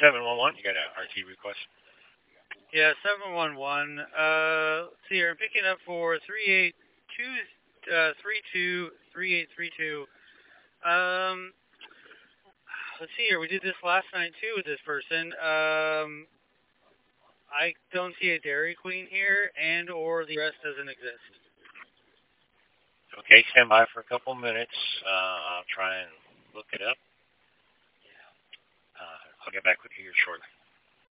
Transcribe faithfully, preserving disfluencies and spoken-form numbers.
seven one one, you got an R T request? Yeah, seven one one. Uh, let's see here. I'm picking up for three eight two, uh, three two, three eight three two. Um, let's see here. We did this last night, too, with this person. Um, I don't see a Dairy Queen here, and or the rest doesn't exist. Okay, stand by for a couple minutes. Uh, I'll try and look it up. Uh, I'll get back with you here shortly.